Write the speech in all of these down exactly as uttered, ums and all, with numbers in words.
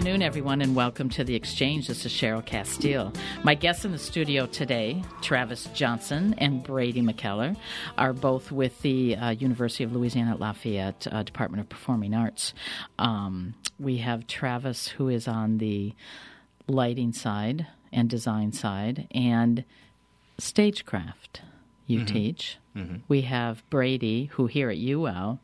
afternoon, everyone, and welcome to The Exchange. This is Cheryl Castile. My guests in the studio today, Travis Johnson and Brady McKellar, are both with the uh, University of Louisiana at Lafayette uh, Department of Performing Arts. Um, we have Travis, who is on the lighting side and design side, and stagecraft you mm-hmm. teach. Mm-hmm. We have Brady, who here at U L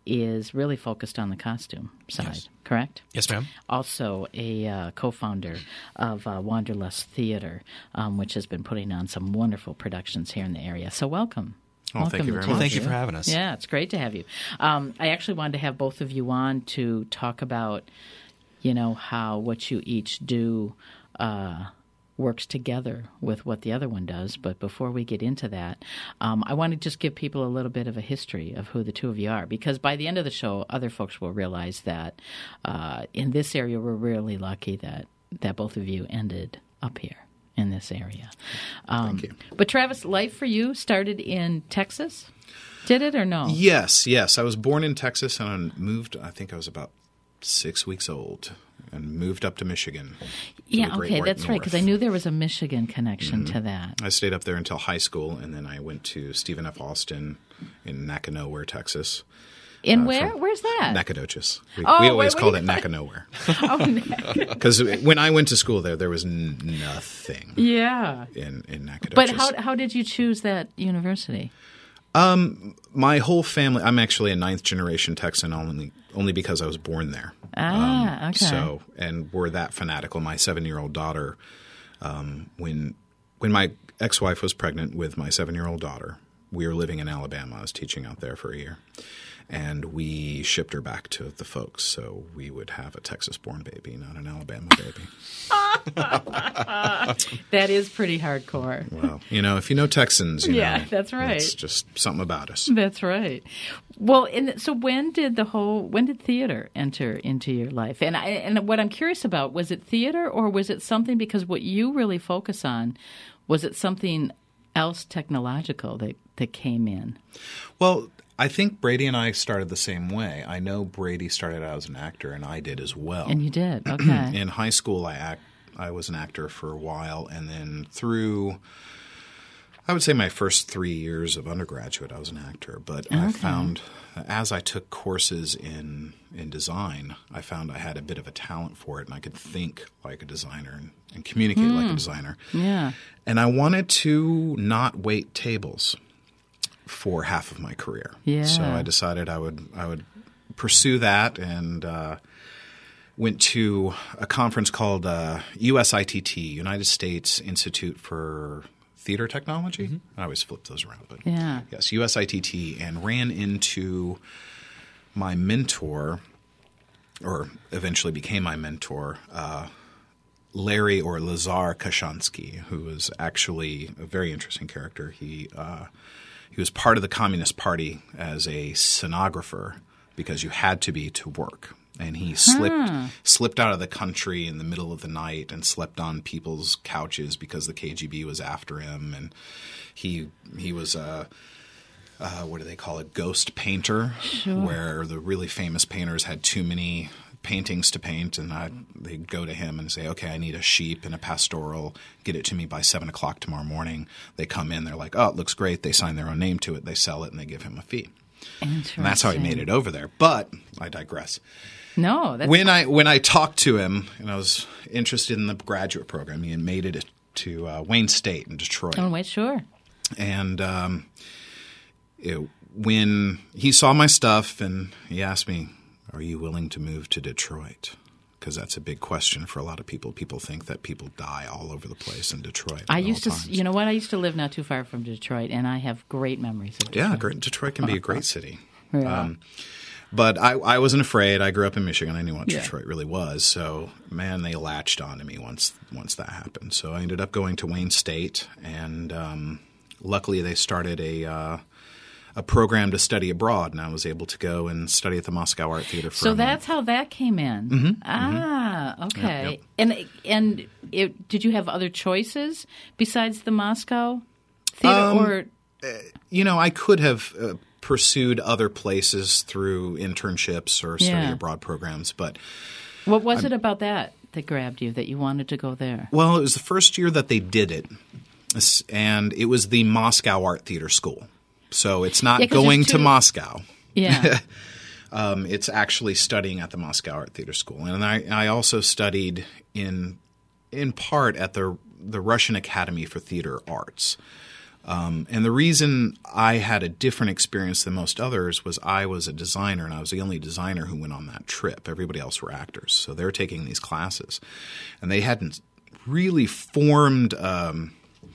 is really focused on the costume side, yes. correct? Yes, ma'am. Also a uh, co-founder of uh, Wanderlust Theater, um, which has been putting on some wonderful productions here in the area. So welcome. Oh, welcome thank you very much. Well, thank you for having us. Yeah, it's great to have you. Um, I actually wanted to have both of you on to talk about, you know, how what you each do uh works together with what the other one does. But before we get into that, um, I want to just give people a little bit of a history of who the two of you are, because by the end of the show, other folks will realize that uh, in this area, we're really lucky that, that both of you ended up here in this area. Um, Thank you. But Travis, life for you started in Texas? Did it or no? Yes, yes. I was born in Texas and I moved, I think I was about six weeks old. And moved up to Michigan. Yeah, okay, that's right, because I knew there was a Michigan connection mm-hmm. to that. I stayed up there until high school, and then I went to Stephen F. Austin in Nacogdoches, Texas. In uh, where? Where's that? Nacogdoches. We, oh, we always wait, called wait. it Nacogdoches. oh, Nacogdoches. Because when I went to school there, there was n- nothing yeah. in, in Nacogdoches. But how how did you choose that university? Um, my whole family, I'm actually a ninth generation Texan only only because I was born there. Ah, um, okay. So, and we're that fanatical. My seven-year-old daughter, um, when when my ex-wife was pregnant with my seven-year-old daughter, we were living in Alabama. I was teaching out there for a year. And we shipped her back to the folks, so we would have a Texas-born baby, not an Alabama baby. That is pretty hardcore. Well, you know, if you know Texans, you yeah, know, that's right. It's just something about us. That's right. Well, and so when did the whole when did theater enter into your life? And I, and what I'm curious about, was it theater or was it something, because what you really focus on, was it something else technological that that came in? Well, I think Brady and I started the same way. I know Brady started out as an actor, and I did as well. And you did, okay. In high school, I act. I was an actor for a while, and then through, I would say my first three years of undergraduate, I was an actor. But okay. I found, as I took courses in in design, I found I had a bit of a talent for it, and I could think like a designer and, and communicate mm. like a designer. Yeah. And I wanted to not wait tables for half of my career. Yeah. So I decided I would I would pursue that, and uh, went to a conference called uh, U S I T T, United States Institute for Theater Technology. Mm-hmm. I always flip those around, but yeah. yes, U S I T T, and ran into my mentor, or eventually became my mentor, uh, Larry or Lazar Kashansky, who was actually a very interesting character. He uh, He was part of the Communist Party as a stenographer because you had to be to work. And he slipped huh. slipped out of the country in the middle of the night and slept on people's couches because the K G B was after him. And he he was a, uh, what do they call it, ghost painter, sure. where the really famous painters had too many paintings to paint, and I'd, they'd go to him and say, okay, I need a sheep and a pastoral. Get it to me by seven o'clock tomorrow morning. They come in. They're like, oh, it looks great. They sign their own name to it. They sell it, and they give him a fee. Interesting. And that's how he made it over there. But I digress. No. That's when I when I talked to him, and I was interested in the graduate program, he had made it to uh, Wayne State in Detroit. Oh, wait, sure. And um, it, when he saw my stuff, and he asked me, are you willing to move to Detroit? Because that's a big question for a lot of people. People think that people die all over the place in Detroit. I used to, times. you know what? I used to live not too far from Detroit, and I have great memories of Detroit. Yeah, great. Detroit can be a great city. Yeah. Um, but I, I wasn't afraid. I grew up in Michigan. I knew what yeah. Detroit really was. So, man, they latched onto me once once that happened. So I ended up going to Wayne State, and um, luckily they started a uh, a program to study abroad, and I was able to go and study at the Moscow Art Theater for So a that's month. how that came in. Mm-hmm, ah, mm-hmm. okay. Yep, yep. And and it, did you have other choices besides the Moscow Theater? Um, or you know, I could have uh, pursued other places through internships or study Yeah. abroad programs, but What was it about that that grabbed you, that you wanted to go there? Well, it was the first year that they did it, and it was the Moscow Art Theater School. So it's not Yeah, 'cause going there's to two- Moscow. Yeah. Um, it's actually studying at the Moscow Art Theater School. And I, I also studied in in part at the the Russian Academy for Theater Arts. Um, and the reason I had a different experience than most others was I was a designer, and I was the only designer who went on that trip. Everybody else were actors. So they're taking these classes. And they hadn't really formed um,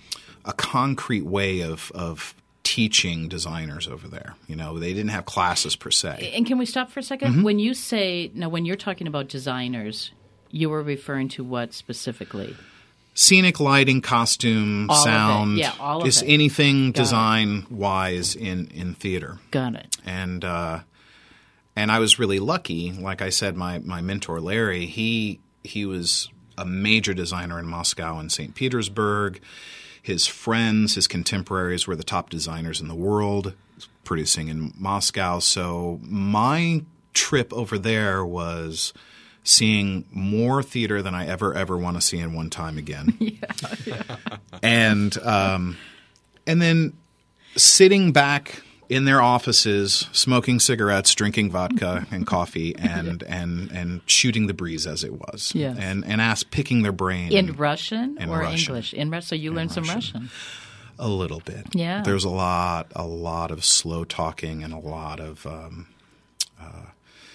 a concrete way of, of teaching designers over there. You know, they didn't have classes per se. And can we stop for a second? Mm-hmm. When you say, now when you're talking about designers, you were referring to what specifically? Scenic lighting, costume, All of it. sound, Yeah, all of just it. anything Got it. design-wise in, in theater. Got it. And uh, and I was really lucky. Like I said, my, my mentor, Larry, he he was a major designer in Moscow and Saint Petersburg. His friends, his contemporaries were the top designers in the world producing in Moscow. So my trip over there was seeing more theater than I ever, ever want to see in one time again. yeah, yeah. And um, and then sitting back in their offices, smoking cigarettes, drinking vodka and coffee, and, yeah. and and shooting the breeze as it was. Yes. And and ask, picking their brain. In Russian in or Russian. English? In Russian. So you In learned some Russian. Russian. A little bit. Yeah. There's a lot, a lot of slow talking and a lot of um, uh,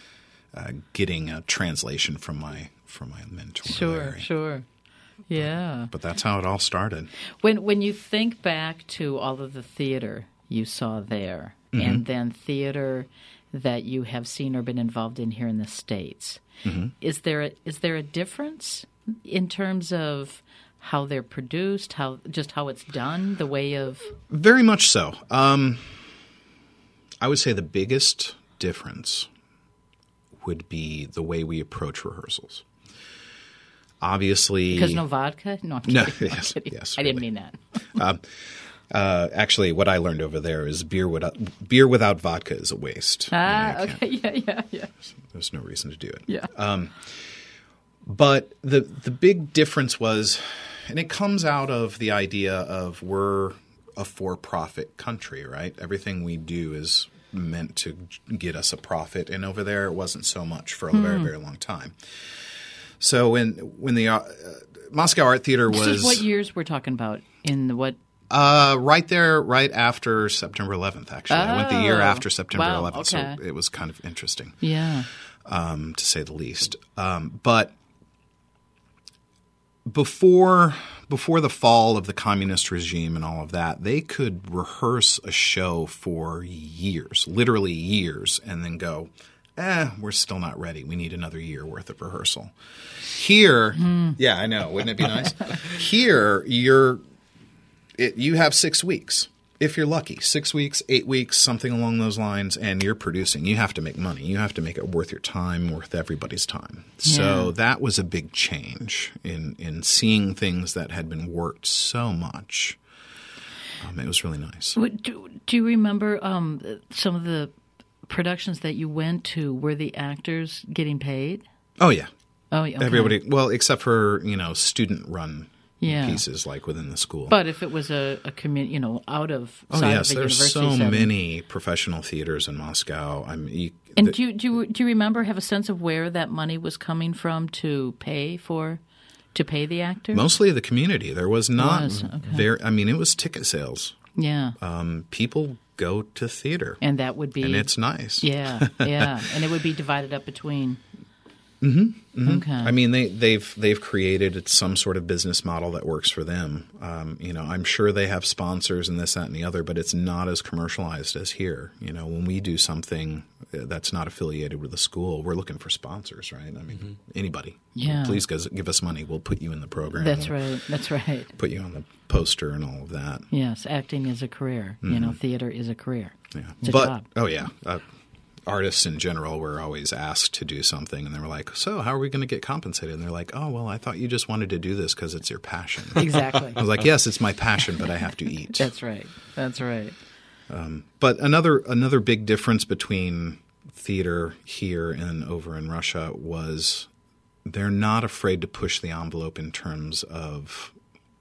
uh, getting a translation from my from my mentor. Sure, Larry. sure. Yeah. But that's how it all started. When when you think back to all of the theater you saw there, Mm-hmm. and then theater that you have seen or been involved in here in the States, Mm-hmm. is there a, is there a difference in terms of how they're produced, how just how it's done, the way of Very much so. Um, I would say the biggest difference would be the way we approach rehearsals. Obviously, because no vodka? No, I'm kidding. No, I'm yes, kidding. yes, I didn't really. mean that. Um, uh, actually, what I learned over there is beer without beer without vodka is a waste. Ah, You know, you can't- okay, yeah, yeah, yeah, There's no reason to do it. yeah. But the the big difference was, and it comes out of the idea of we're a for-profit country, right? Everything we do is meant to get us a profit, and over there it wasn't so much for a Hmm. very, very long time. So when when the uh, Moscow Art Theater This was is what years we're talking about in the what? uh, right there, right after September eleventh. Actually, I went the year Oh, after September wow, eleventh, okay. so it was kind of interesting. Yeah. Um, to say the least. Um, but before before the fall of the communist regime and all of that, they could rehearse a show for years, literally years, and then go, eh, we're still not ready. We need another year worth of rehearsal. Here, yeah, I know. Wouldn't it be nice? Here, you're it, you have six weeks. If you're lucky, six weeks, eight weeks, something along those lines, and you're producing. You have to make money. You have to make it worth your time, worth everybody's time. So Yeah. that was a big change in, in seeing things that had been worked so much. Um, it was really nice. What- Do, do you remember um, some of the productions that you went to? Were the actors getting paid? Oh, yeah. Oh, okay. Everybody, well, except for, you know, student-run Yeah. pieces like within the school. But if it was a, a community, you know, out of oh, side yes, of a there's university so setting. many professional theaters in Moscow. I mean, you, And the- do you, do you do you remember, have a sense of where that money was coming from to pay for to pay the actors? mostly the community. There was not was, okay. very. I mean, it was ticket sales. Yeah, Um, people go to theater, and that would be and it's nice. yeah, yeah, and it would be divided up between. Mm-hmm, Okay. I mean, they, they've they've created some sort of business model that works for them. Um, you know, I'm sure they have sponsors and this, that, and the other, but it's not as commercialized as here. You know, when we do something that's not affiliated with the school, we're looking for sponsors, right? I mean, anybody. Yeah. Please give give us money. We'll put you in the program. That's We'll right. That's right. Put you on the poster and all of that. Yes, acting is a career. You know, theater is a career. Yeah. It's a but job. oh yeah. Uh, artists in general were always asked to do something, and they were like, so how are we going to get compensated? And they're like, oh, well, I thought you just wanted to do this because it's your passion. Exactly. I was like, yes, it's my passion, but I have to eat. That's right. That's right. But another another big difference between theater here and over in Russia was they're not afraid to push the envelope in terms of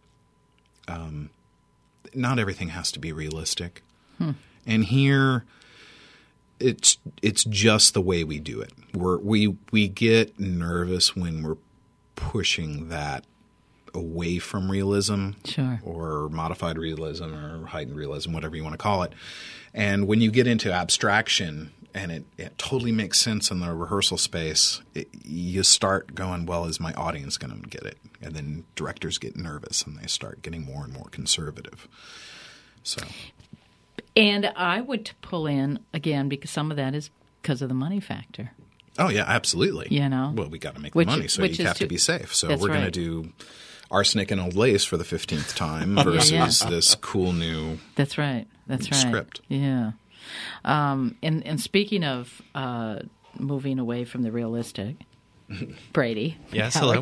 um, not everything has to be realistic. Hmm. And here it's it's just the way we do it. We're, we we get nervous when we're pushing that away from realism, sure, or modified realism or heightened realism, whatever you want to call it. And when you get into abstraction and it, it totally makes sense in the rehearsal space, it, you start going, well, is my audience going to get it? And then directors get nervous and they start getting more and more conservative. So, and I would pull in, again, because some of that is because of the money factor. Oh, yeah, absolutely. You know? Well, we got to make which, the money, so you have too, to be safe. So we're right. going to do Arsenic and Old Lace for the fifteenth time versus yeah, yeah. this cool new That's right. That's right. script. Yeah. Um, and, and speaking of uh, moving away from the realistic, Brady. Yes, hello.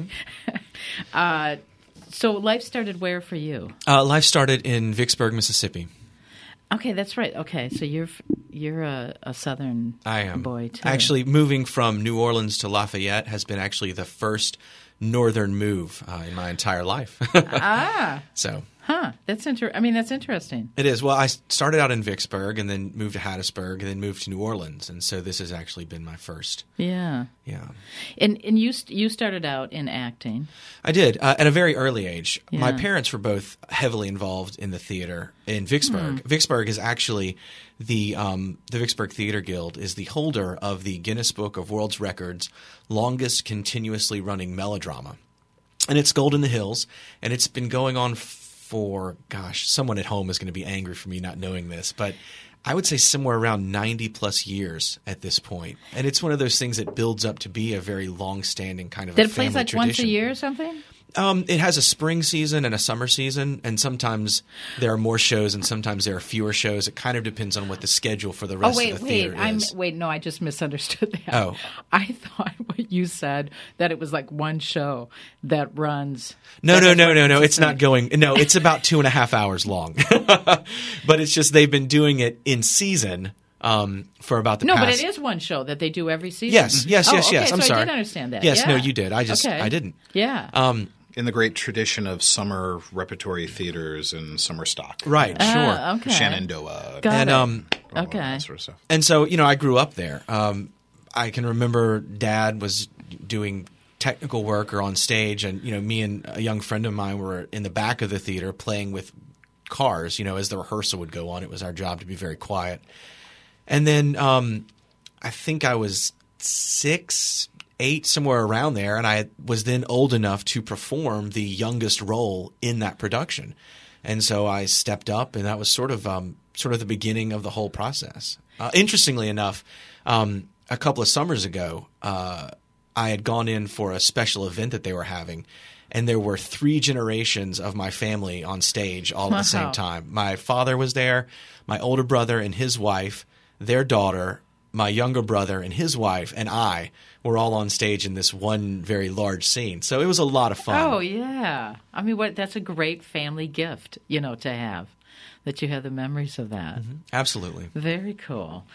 uh, so life started where for you? Uh, life started in Vicksburg, Mississippi. Okay, that's right. Okay, so you're you're a, a Southern I am. boy too. Actually, moving from New Orleans to Lafayette has been actually the first northern move uh, in my entire life. ah. So. Huh. That's inter- I mean, that's interesting. It is. Well, I started out in Vicksburg and then moved to Hattiesburg and then moved to New Orleans. And so this has actually been my first. Yeah. Yeah. And and you you started out in acting. I did. Uh, at a very early age. Yeah. My parents were both heavily involved in the theater in Vicksburg. Mm. Vicksburg is actually the um, the Vicksburg Theater Guild is the holder of the Guinness Book of World Records longest continuously running melodrama. And it's Gold in the Hills. And it's been going on f- for, gosh, someone at home is going to be angry for me not knowing this, but I would say somewhere around ninety plus years at this point. And it's one of those things that builds up to be a very long-standing kind of that a family it plays like tradition. Once a year or something? Um, it has a spring season and a summer season, and sometimes there are more shows and sometimes there are fewer shows. It kind of depends on what the schedule for the rest oh, wait, of the wait, theater I'm, is. Wait, no, I just misunderstood that. Oh. I thought what you said, that it was like one show that runs. No, that no, no, no, no. consistent. It's not going. No, it's about two and a half hours long. But it's just they've been doing it in season. Um, for about the no, past... but it is one show that they do every season. Yes, yes, yes, oh, yes. okay, I'm so sorry. I did understand that. Yes, yeah. no, you did. I just, okay. I didn't. Yeah. Um, in the great tradition of summer repertory theaters and summer stock. Right, uh, sure. Okay. Shenandoah. Got and it. um, okay. That sort of stuff. And so, you know, I grew up there. Um, I can remember Dad was doing technical work or on stage, and you know, me and a young friend of mine were in the back of the theater playing with cars. You know, as the rehearsal would go on, it was our job to be very quiet. And then um, I think I was six, eight, somewhere around there, and I was then old enough to perform the youngest role in that production. And so I stepped up, and that was sort of um, sort of the beginning of the whole process. Uh, interestingly enough, um, a couple of summers ago, uh, I had gone in for a special event that they were having, and there were three generations of my family on stage all at the same time. My father was there, my older brother and his wife, their daughter, my younger brother and his wife, and I were all on stage in this one very large scene. So it was a lot of fun. Oh, yeah. I mean, what? That's a great family gift, you know, to have, that you have the memories of that. Mm-hmm. Absolutely. Very cool.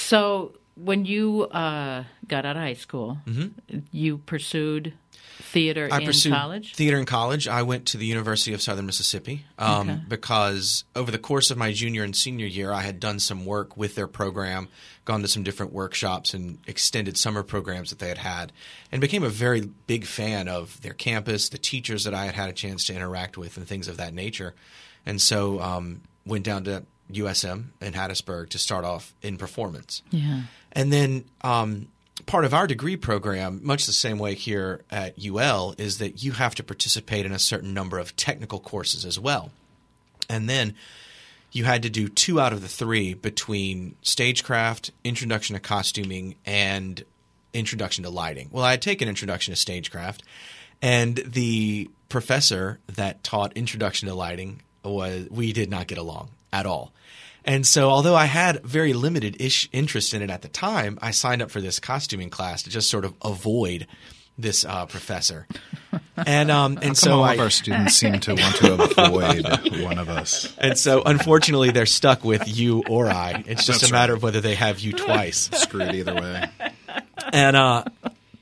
So when you uh, got out of high school, mm-hmm. you pursued theater I in pursued college? Theater in college. I went to the University of Southern Mississippi um, okay. because over the course of my junior and senior year, I had done some work with their program, gone to some different workshops and extended summer programs that they had had, and became a very big fan of their campus, the teachers that I had had a chance to interact with, and things of that nature. And so um, went down to U S M in Hattiesburg to start off in performance. Yeah. And then um, part of our degree program, much the same way here at U L, is that you have to participate in a certain number of technical courses as well. And then you had to do two out of the three between stagecraft, introduction to costuming, and introduction to lighting. Well, I had taken introduction to stagecraft, and the professor that taught introduction to lighting was we did not get along at all. And so although I had very limited ish interest in it at the time, I signed up for this costuming class to just sort of avoid this uh, professor. And um, and How come so all I, of our students seem to want to avoid one of us. And so unfortunately they're stuck with you or I. It's just That's a matter right. of whether they have you twice. Screwed either way. And uh,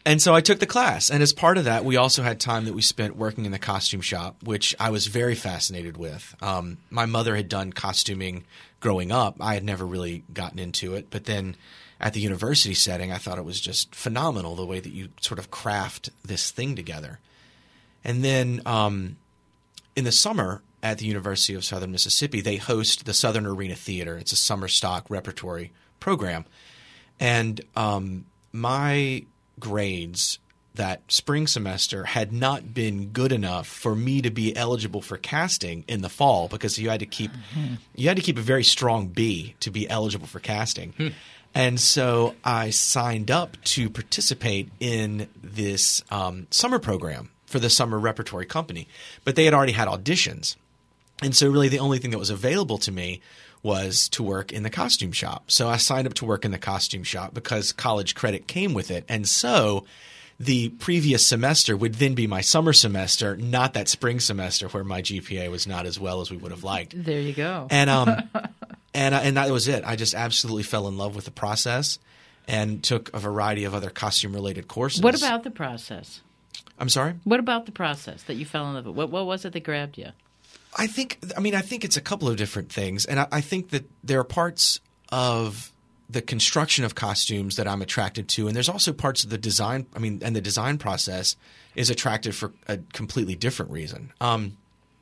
And so I took the class. And as part of that, we also had time that we spent working in the costume shop, which I was very fascinated with. Um, my mother had done costuming growing up. I had never really gotten into it. But then at the university setting, I thought it was just phenomenal the way that you sort of craft this thing together. And then um, in the summer at the University of Southern Mississippi, they host the Southern Arena Theater. It's a summer stock repertory program. And um, my grades that spring semester had not been good enough for me to be eligible for casting in the fall, because you had to keep mm-hmm. you had to keep a very strong B to be eligible for casting. Hmm. And so I signed up to participate in this um, summer program for the summer repertory company, but they had already had auditions. And so really the only thing that was available to me was to work in the costume shop. So I signed up to work in the costume shop because college credit came with it. And so the previous semester would then be my summer semester, not that spring semester where my G P A was not as well as we would have liked. There you go. And um, and and that was it. I just absolutely fell in love with the process and took a variety of other costume-related courses. What about the process? I'm sorry? What about the process that you fell in love with? What, what was it that grabbed you? I think – I mean I think it's a couple of different things. And I, I think that there are parts of the construction of costumes that I'm attracted to, and there's also parts of the design – I mean and the design process is attractive for a completely different reason. Um,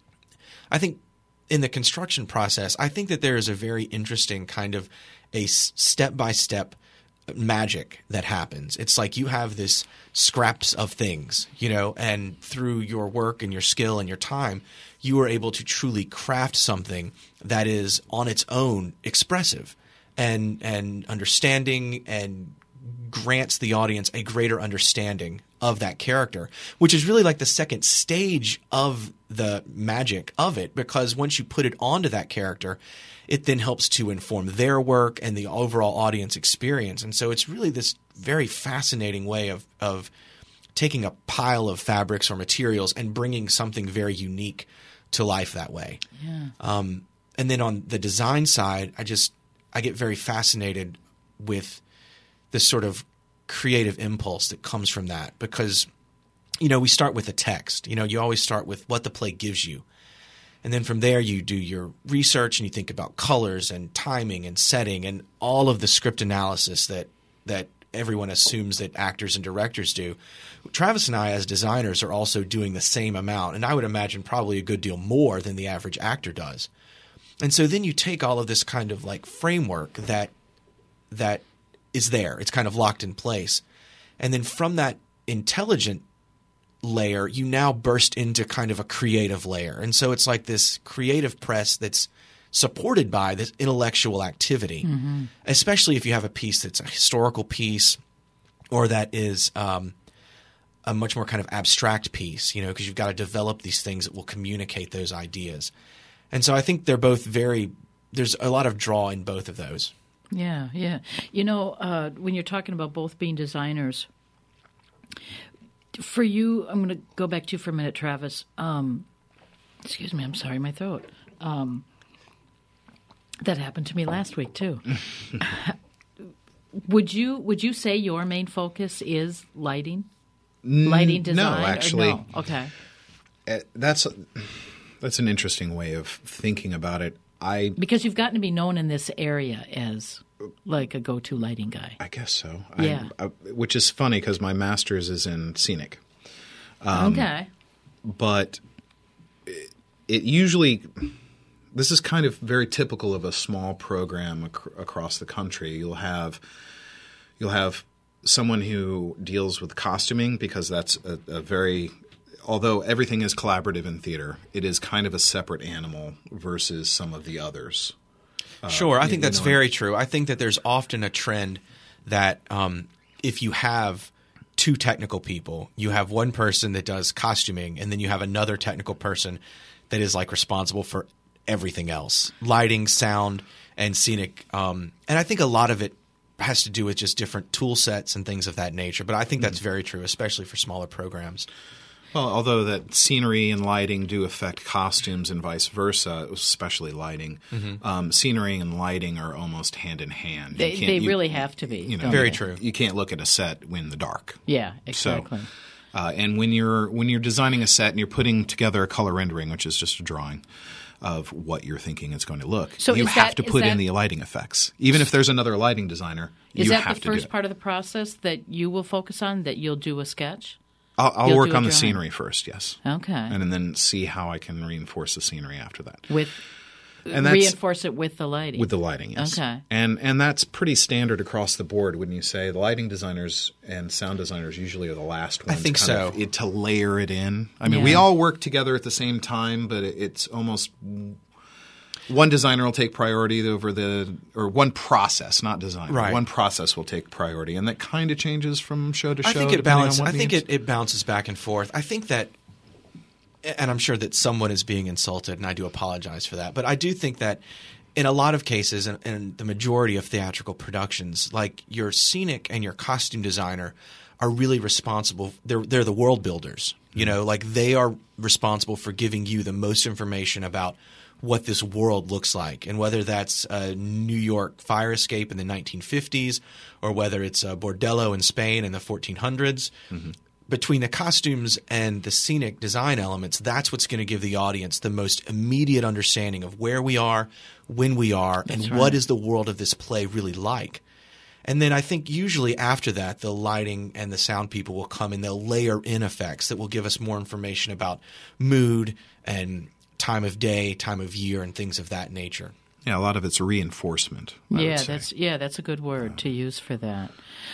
I think in the construction process, I think that there is a very interesting kind of a step-by-step magic that happens. It's like you have this scraps of things, you know, and through your work and your skill and your time – you are able to truly craft something that is on its own expressive and and understanding and grants the audience a greater understanding of that character, which is really like the second stage of the magic of it, because once you put it onto that character, it then helps to inform their work and the overall audience experience. And so it's really this very fascinating way of of taking a pile of fabrics or materials and bringing something very unique to life that way. Yeah. Um, and then on the design side, I just I get very fascinated with this sort of creative impulse that comes from that, because you know we start with a text. You know, you always start with what the play gives you, and then from there you do your research and you think about colors and timing and setting and all of the script analysis that that everyone assumes that actors and directors do. Travis and I, as designers, are also doing the same amount, and I would imagine probably a good deal more than the average actor does. And so then you take all of this kind of like framework that that is there. It's kind of locked in place. And then from that intelligent layer, you now burst into kind of a creative layer. And so it's like this creative press that's supported by this intellectual activity, mm-hmm. especially if you have a piece that's a historical piece or that is um, a much more kind of abstract piece, you know, because you've got to develop these things that will communicate those ideas. And so I think they're both very – there's a lot of draw in both of those. Yeah, yeah. You know, uh, when you're talking about both being designers, for you – I'm going to go back to you for a minute, Travis. Um, excuse me. I'm sorry, my throat. Um, that happened to me last week too. Would you would you say your main focus is lighting, lighting design? No, actually, or no? Okay. Uh, that's that's an interesting way of thinking about it. I because you've gotten to be known in this area as like a go-to lighting guy. I guess so. Yeah. I, I, which is funny because my master's is in scenic. Um, okay. But it, it usually. This is kind of very typical of a small program ac- across the country. You'll have you'll have someone who deals with costuming, because that's a, a very – although everything is collaborative in theater, it is kind of a separate animal versus some of the others. Sure. Uh, I think you that's know, very true. I think that there's often a trend that um, if you have two technical people, you have one person that does costuming and then you have another technical person that is like responsible for – everything else, lighting, sound, and scenic. Um, and I think a lot of it has to do with just different tool sets and things of that nature. But I think that's very true, especially for smaller programs. Well, although that scenery and lighting do affect costumes and vice versa, especially lighting, mm-hmm. um, scenery and lighting are almost hand in hand. They, they you, really have to be. You know, very they? true. You can't look at a set in the dark. Yeah, exactly. So, uh, and when you're when you're designing a set and you're putting together a color rendering, which is just a drawing of what you're thinking it's going to look, so you have that, to put that, in the lighting effects. Even if there's another lighting designer, is you that have the to do first it. part of the process that you will focus on, that you'll do a sketch? I'll, I'll You'll work do a on the drawing. scenery first, yes. Okay. And then see how I can reinforce the scenery after that. With And that's- reinforce it with the lighting. With the lighting, yes. Okay. And and that's pretty standard across the board, wouldn't you say? The lighting designers and sound designers usually are the last ones think kind so. of, it, to layer it in. I mean, Yeah. we all work together at the same time, but it, it's almost one designer will take priority over the – or one process, not design. Right. One process will take priority, and that kind of changes from show to show. I think it depending on balances. what I think needs. it, it bounces back and forth. I think that, and I'm sure that someone is being insulted, and I do apologize for that. But I do think that in a lot of cases, and, and the majority of theatrical productions, like your scenic and your costume designer are really responsible. They're they're the world builders. You know, like they are responsible for giving you the most information about what this world looks like, and whether that's a New York fire escape in the nineteen fifties or whether it's a bordello in Spain in the fourteen hundreds. Mm-hmm. Between the costumes and the scenic design elements, that's what's going to give the audience the most immediate understanding of where we are, when we are, That's and right. what is the world of this play really like. And then I think usually after that, the lighting and the sound people will come and they'll layer in effects that will give us more information about mood and time of day, time of year, and things of that nature. Yeah, a lot of it's reinforcement. I yeah, would say. that's yeah, that's a good word to use for that.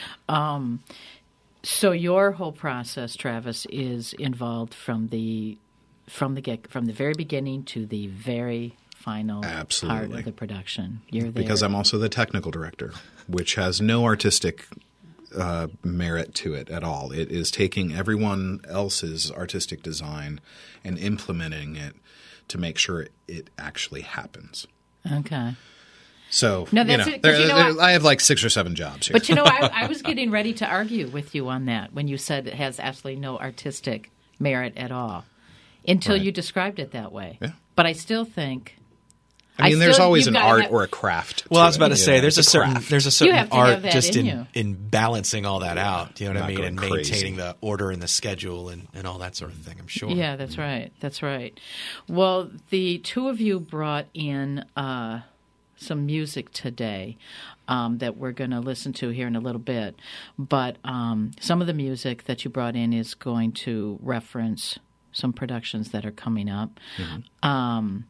Um, so your whole process, Travis, is involved from the from the get from the very beginning to the very final part Absolutely. of the production. You're there Because I'm also the technical director, which has no artistic uh, merit to it at all. It is taking everyone else's artistic design and implementing it to make sure it actually happens. okay. So, No, you that's know, it, 'cause there- you know there- what? I have like six or seven jobs here. But you know, I, I was getting ready to argue with you on that when you said it has absolutely no artistic merit at all, until Right. you described it that way. Yeah. But I still think. I mean, I there's still- always you've an gotta art have- or a craft. Well, I was to about it, to you say know, there's a it's certain craft. there's a certain have to have art that just in in, you. in balancing all that out. You know what I Not mean? going And crazy. maintaining the order and the schedule and, and all that sort of thing. I'm sure. Yeah, that's right. That's right. Well, the two of you brought in uh, some music today um, that we're going to listen to here in a little bit. But um, some of the music that you brought in is going to reference some productions that are coming up. Mm-hmm. Um,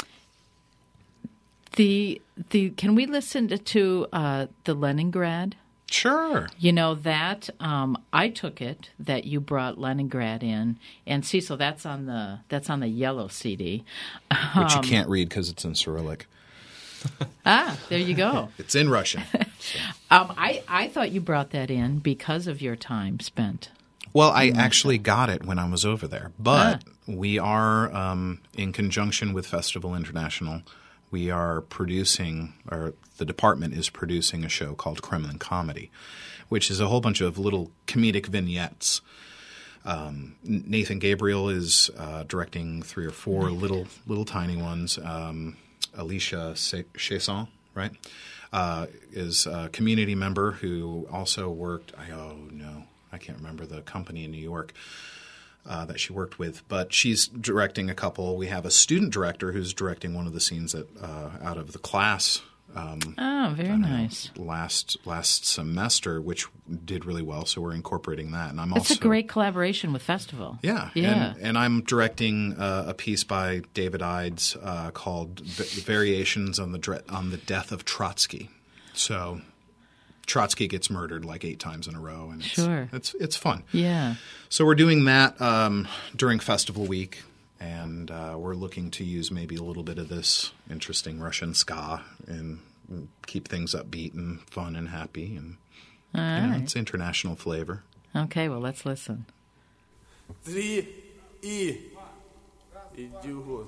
the the can we listen to, to uh, the Leningrad? Sure. You know that um, I took it that you brought Leningrad in, and Cecil, that's on the that's on the yellow C D. Which Um, you can't read because it's in Cyrillic. Ah, there you go. It's in Russian. um, I I thought you brought that in because of your time spent. Well, I actually got it when I was over there, but Ah. we are, um, in conjunction with Festival International, we are producing, or the department is producing a show called Kremlin Comedy, which is a whole bunch of little comedic vignettes. Um, Nathan Gabriel is uh, directing three or four little little tiny ones. Um, Alicia Chesson, right, uh, is a community member who also worked. I, oh no. I can't remember the company in New York uh, that she worked with, but she's directing a couple. We have a student director who's directing one of the scenes that, uh, out of the class um, Oh, very nice. last last semester, which did really well. So we're incorporating that, and I'm It's also a great collaboration with Festival. yeah, Yeah. And, and I'm directing uh, a piece by David Ides uh, called v- "Variations on the Dre- on the Death of Trotsky." So. Trotsky gets murdered like eight times in a row, and it's, Sure. it's it's fun. Yeah. So we're doing that um, during Festival Week, and uh, we're looking to use maybe a little bit of this interesting Russian ska and keep things upbeat and fun and happy, and All you know, right. it's international flavor. Okay, well, let's listen. Три и идиоты.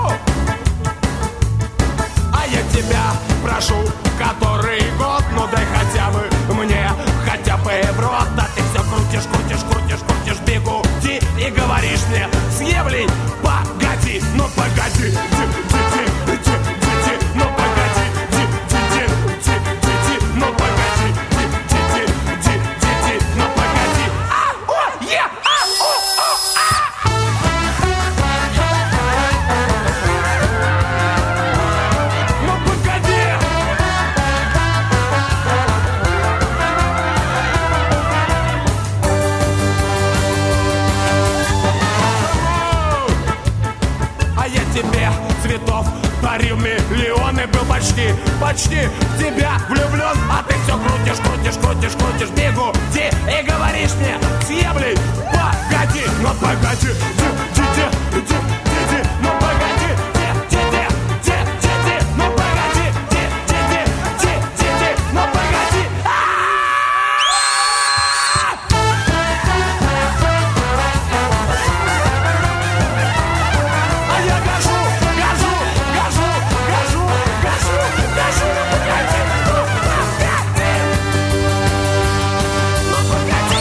А я тебя прошу, который год, ну дай и говоришь мне: съеблень, погоди, ну погоди, ди, ди, ди, ди, ди, ди, ну погоди, ди, ди, ди, ди, ди, ди, ну погоди, ди, ди, ди, ди, ди, ди, ну погоди. А, о, е, а, о, о, а! Ну погоди! А я тебе цветов дарил миллионы, был почти, почти в тебя влюблен. А ты все крутишь, крутишь, крутишь, крутишь, бегу, ти, и говоришь мне: съеблень, погоди, ну погоди, ди, ди, ди, ди, ди, ди, ну погоди, ди, ди, ди, ди, ди, ди, ну погоди, ди, ди, ди, ди, ди, ди, ну погоди. А я гожу, гожу, гожу, гожу, гожу, гожу, ну погоди, ну погоди, ну погоди.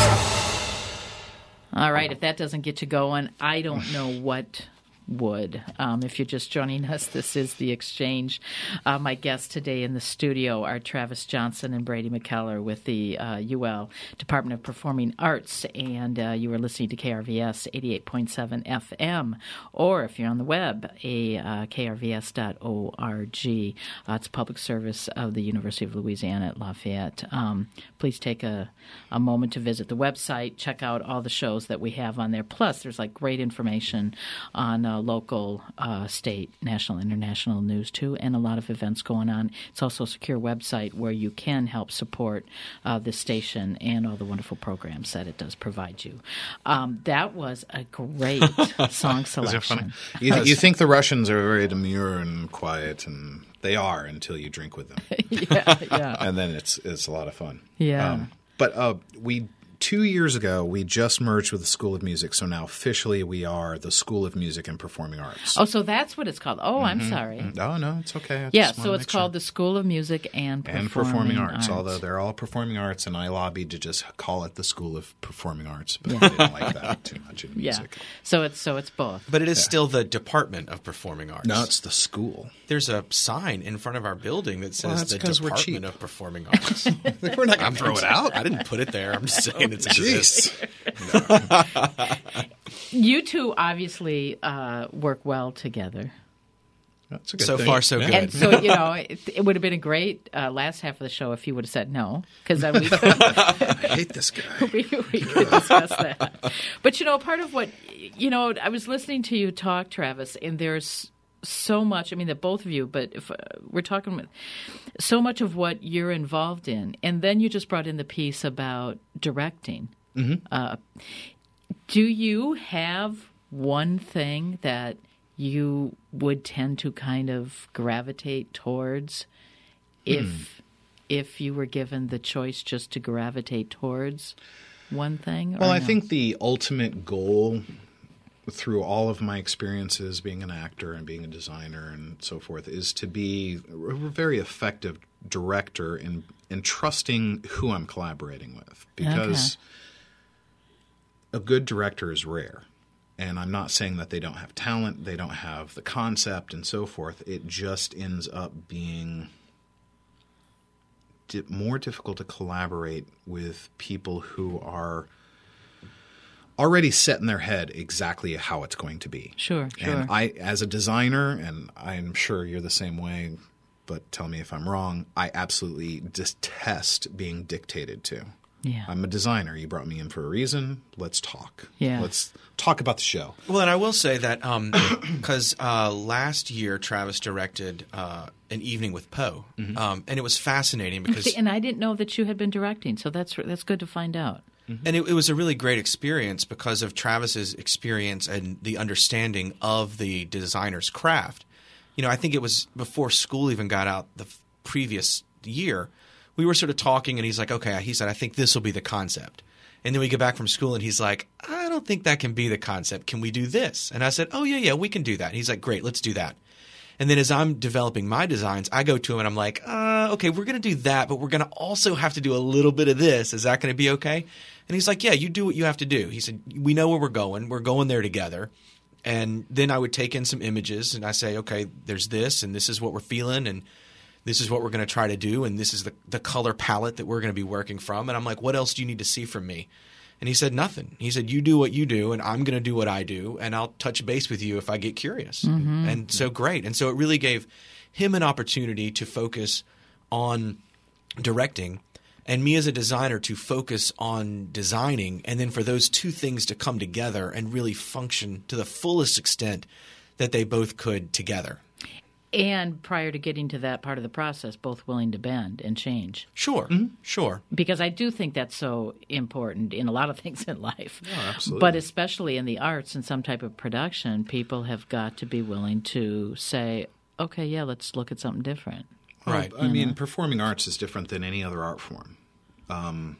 All right, if that doesn't get you going, I don't know what would. Um, if you're just joining us, this is The Exchange. Uh, my guests today in the studio are Travis Johnson and Brady McKellar with the uh, U L Department of Performing Arts, and uh, you are listening to K R V S eighty-eight point seven F M, or if you're on the web, a uh, K R V S dot org. Uh, it's public service of the University of Louisiana at Lafayette. Um, please take a, a moment to visit the website, check out all the shows that we have on there. Plus, there's like great information on uh, local, uh, state, national, international news too, and a lot of events going on. It's also a secure website where you can help support uh, this station and all the wonderful programs that it does provide you. Um, that was a great song selection. Is that funny? You, you think the Russians are very demure and quiet, and they are until you drink with them. yeah, yeah. And then it's it's a lot of fun. Yeah. Um, but uh, we two years ago we just merged with the School of Music, so now officially we are the School of Music and Performing Arts. Oh, so that's what it's called. Oh, I'm sorry. Oh no, it's okay. I Yeah, just wanna so it's make sure. called the School of Music and Performing, and Performing Arts, Arts. although they're all performing arts, and I lobbied to just call it the School of Performing Arts, but I didn't like that too much in Yeah, music. so it's so it's both. But it is still the Department of Performing Arts. No, it's the school. There's a sign in front of our building that says Well, that's the 'cause we're Department cheap. of Performing Arts. We're not going to throw it out. I didn't put it there. I'm just saying it's exists. Jeez. You two obviously uh, work well together. That's a good So thing. far, so Yeah. good. And so, you know, it, it would have been a great uh, last half of the show if you would have said no, because then we could, I hate this guy. we, we could discuss that. But, you know, part of what, you know, I was listening to you talk, Travis, and there's so much, I mean, that both of you, but if uh, we're talking with so much of what you're involved in, and then you just brought in the piece about directing. Mm-hmm. Uh, do you have one thing that you would tend to kind of gravitate towards if mm. if you were given the choice just to gravitate towards one thing? Or Well, I no? think the ultimate goal through all of my experiences being an actor and being a designer and so forth is to be a very effective director in, in trusting who I'm collaborating with, because okay. a good director is rare. And I'm not saying that they don't have talent, they don't have the concept and so forth. It just ends up being di- more difficult to collaborate with people who are already set in their head exactly how it's going to be. Sure, sure. And I, as a designer, and I'm sure you're the same way, but tell me if I'm wrong, I absolutely detest being dictated to. Yeah. I'm a designer. You brought me in for a reason. Let's talk. Yeah. Let's talk about the show. Well, and I will say that because um, uh, last year Travis directed uh, An Evening with Poe, mm-hmm. um, and it was fascinating because – and I didn't know that you had been directing, so that's that's good to find out. Mm-hmm. And it, it was a really great experience because of Travis's experience and the understanding of the designer's craft. You know, I think it was before school even got out the f- previous year. We were sort of talking, and he's like, okay, he said, I think this will be the concept. And then we get back from school, and he's like, I don't think that can be the concept. Can we do this? And I said, oh, yeah, yeah, we can do that. And he's like, great, let's do that. And then as I'm developing my designs, I go to him, and I'm like, uh, okay, we're going to do that, but we're going to also have to do a little bit of this. Is that going to be okay? And he's like, yeah, you do what you have to do. He said, we know where we're going. We're going there together. And then I would take in some images and I say, okay, there's this and this is what we're feeling and this is what we're going to try to do and this is the, the color palette that we're going to be working from. And I'm like, what else do you need to see from me? And he said, nothing. He said, you do what you do and I'm going to do what I do and I'll touch base with you if I get curious. Mm-hmm. And so great. And so it really gave him an opportunity to focus on directing and me as a designer to focus on designing, and then for those two things to come together and really function to the fullest extent that they both could together. And prior to getting to that part of the process, both willing to bend and change. Sure, mm-hmm. sure. Because I do think that's so important in a lot of things in life. Oh, absolutely. But especially in the arts and some type of production, people have got to be willing to say, okay, yeah, let's look at something different. Well, right. I mean, performing arts is different than any other art form. Um,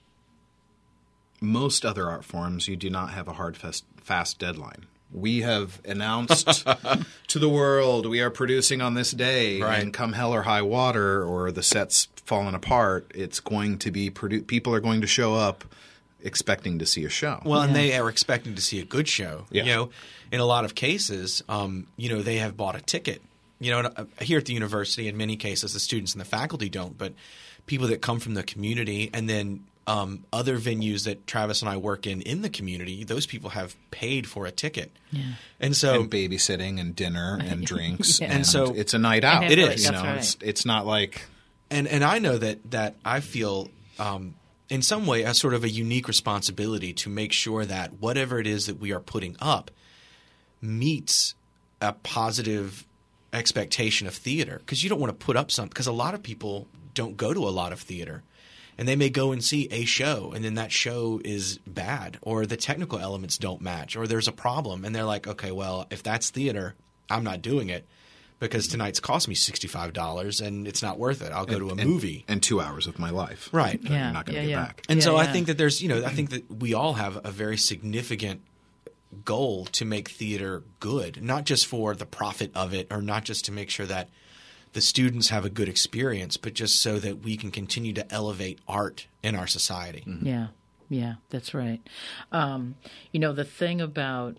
most other art forms, you do not have a hard, fast, fast deadline. We have announced to the world we are producing on this day, right. and come hell or high water, or the set's fallen apart, it's going to be produ- people are going to show up expecting to see a show. Well, yeah. and they are expecting to see a good show. Yeah. You know, in a lot of cases, um, you know, they have bought a ticket. You know, here at the university, in many cases, the students and the faculty don't, but people that come from the community and then um, other venues that Travis and I work in in the community, those people have paid for a ticket. Yeah. And so and babysitting and dinner and drinks. Yeah. And, And so- it's a night out. It is. You That's know, right. it's, it's not like And and I know that that I feel um, in some way a sort of a unique responsibility to make sure that whatever it is that we are putting up meets a positive expectation of theater, because you don't want to put up something, because a lot of people don't go to a lot of theater and they may go and see a show and then that show is bad or the technical elements don't match or there's a problem and they're like, okay, well, if that's theater, I'm not doing it because tonight's cost me sixty-five dollars and it's not worth it. I'll go to a and, movie. and two hours of my life. Right. That Yeah, you're not going to yeah, get yeah. back. And Yeah, so I yeah. think that there's, you know, I think that we all have a very significant goal to make theater good, not just for the profit of it or not just to make sure that the students have a good experience, but just so that we can continue to elevate art in our society. Mm-hmm. Yeah, yeah, that's right. Um, you know, the thing about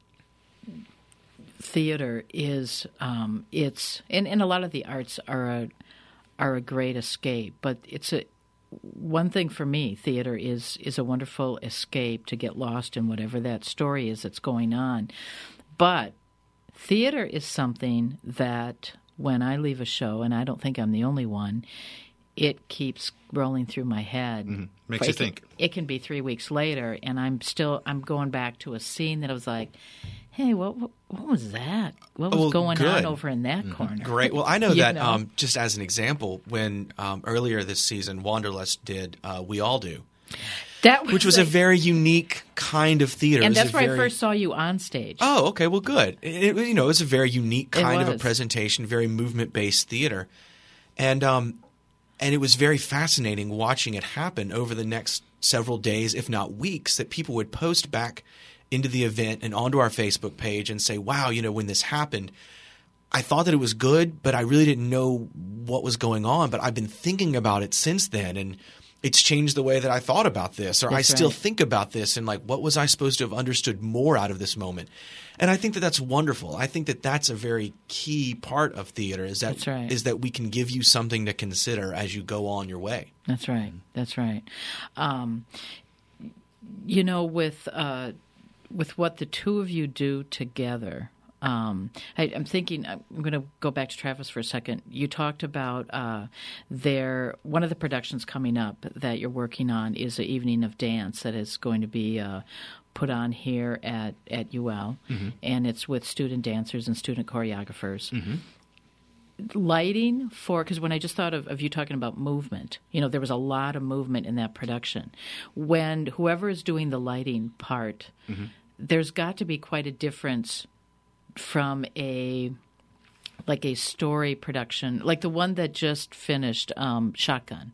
theater is um, it's and, and a lot of the arts are a are a great escape, but it's a one thing for me. Theater is is a wonderful escape to get lost in whatever that story is that's going on. But theater is something that when I leave a show, and I don't think I'm the only one, it keeps rolling through my head. Mm-hmm. Makes It you can- think. It can be three weeks later, and I'm still I'm going back to a scene that I was like, "Hey, what what, what was that? What was Well, going good. on over in that corner?" Great. Well, I know You that know? Um, just as an example, when um, earlier this season, Wanderlust did uh, We All Do, That which was a like- very unique kind of theater. It and was that's a where I very- first saw you on stage. Oh, okay. Well, good. It, it- you know, it was a very unique It kind of a was. presentation, very movement-based theater, and um, and it was very fascinating watching it happen over the next several days, if not weeks. That people would post back into the event and onto our Facebook page and say, "Wow, you know, when this happened, I thought that it was good, but I really didn't know what was going on. But I've been thinking about it since then, and it's changed the way that I thought about this, or I That's still right. think about this, and like, what was I supposed to have understood more out of this moment?" And I think that that's wonderful. I think that that's a very key part of theater is that That's right. is that we can give you something to consider as you go on your way. That's right. That's right. Um, you know, with uh, with what the two of you do together, um, I, I'm thinking. I'm going to go back to Travis for a second. You talked about uh, their one of the productions coming up that you're working on is an evening of dance that is going to be uh, put on here at at U L, Mm-hmm. and it's with student dancers and student choreographers. Lighting for, because when I just thought of, of you talking about movement, you know, there was a lot of movement in that production. When whoever is doing the lighting part, there's got to be quite a difference from a, like a story production, like the one that just finished, um, Shotgun,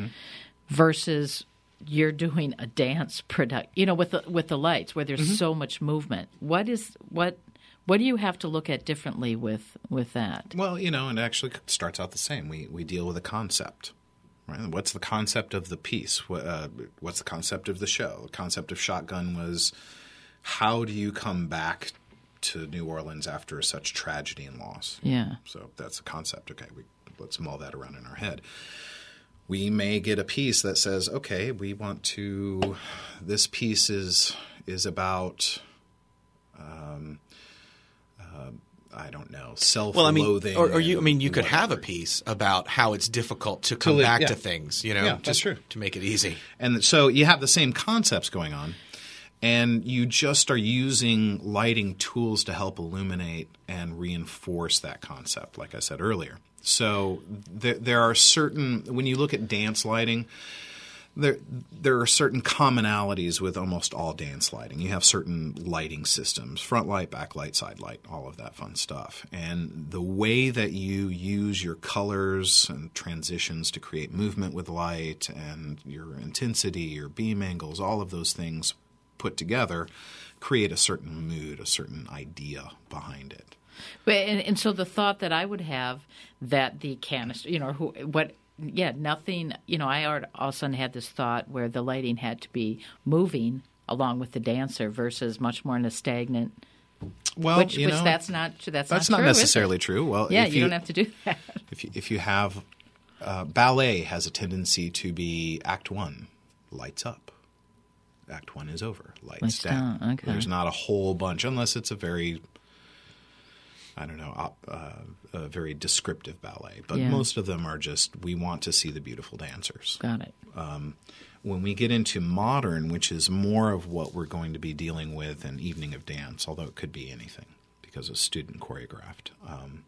versus you're doing a dance product, you know, with the, with the lights where there's so much movement. What is, what, What do you have to look at differently with with that? Well, you know, and it actually starts out the same. We we deal with a concept. Right? What's the concept of the piece? What, uh, what's the concept of the show? The concept of Shotgun was, how do you come back to New Orleans after such tragedy and loss? Yeah. So that's the concept. Okay, we, let's mull that around in our head. We may get a piece that says, okay, we want to – this piece is is about um, uh, I don't know, self-loathing. Well, I mean, or, or you, I mean, you could whatever. have a piece about how it's difficult to come live, back yeah. to things, you know, Yeah, just that's true. to make it easy. And so you have the same concepts going on, and you just are using lighting tools to help illuminate and reinforce that concept, like I said earlier. So there, there are certain – when you look at dance lighting – There there are certain commonalities with almost all dance lighting. You have certain lighting systems, front light, back light, side light, all of that fun stuff. And the way that you use your colors and transitions to create movement with light and your intensity, your beam angles, all of those things put together create a certain mood, a certain idea behind it. But, and, and so the thought that I would have that the canister, you know, who, what – yeah, nothing, you know, I all of a sudden had this thought where the lighting had to be moving along with the dancer versus much more in a stagnant, Well, which, you which know, that's not that's, that's not, not true, is it? necessarily true. Well, Yeah, if you, don't have to do that. If you, if you have uh, ballet has a tendency to be act one, lights up. Act one is over, lights, Lights down. down, okay. There's not a whole bunch, unless it's a very, I don't know, op, uh, a very descriptive ballet. But Yeah. most of them are just, we want to see the beautiful dancers. Got it. When we get into modern, which is more of what we're going to be dealing with in Evening of Dance, although it could be anything because it's student choreographed. Um,